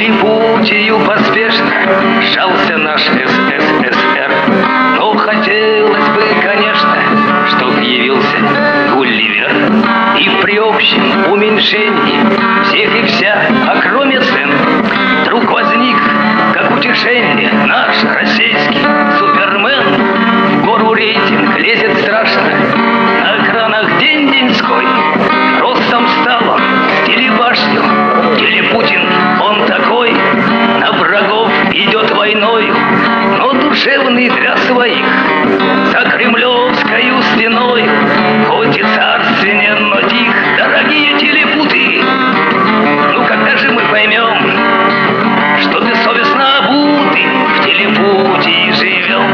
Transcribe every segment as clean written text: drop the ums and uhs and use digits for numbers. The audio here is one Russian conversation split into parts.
Лилипутию поспешно сжался наш СССР. Но хотелось бы, конечно, чтоб явился Гулливер, и при общем уменьшении всех и вся, а кроме цен, вдруг возник, как утешение, наш российский Супермен. В гору рейтинг лезет страшно, на экранах день-деньской. Ростом стал он с телебашню, Телепутин он такой. На врагов идет войною, но душевный для своих. За кремлевскою стеною, хоть и царственен, но тих. Дорогие телепуты, ну когда же мы поймем, что бессовестно обуты в телепутии живем?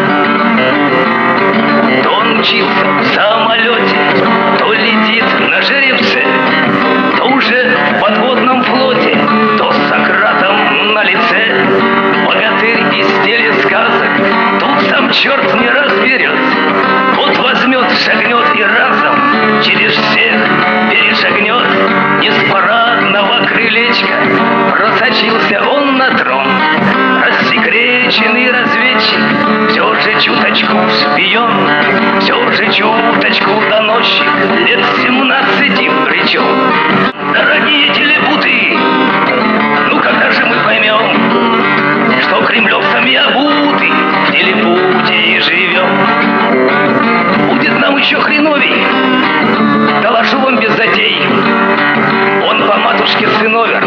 То он учился в самолете, то летит на жеребце, то уже в подводном флоте, то с Сократом на лице. Богатырь из телесказок, тут сам черт не разберет. Вот возьмет, шагнет и разом через всех перешагнет. Не с парадного крылечка просочился он на трон. Рассекреченный разведчик, все же чуточку шпион, все же чуточку доносчик, лет 17 причем. Дорогие телепуты, ну когда же мы поймем, что кремлевцами обуты в телепутии живем? Будет нам еще хреновей, доложу вам без затей. Он по матушке сыновер,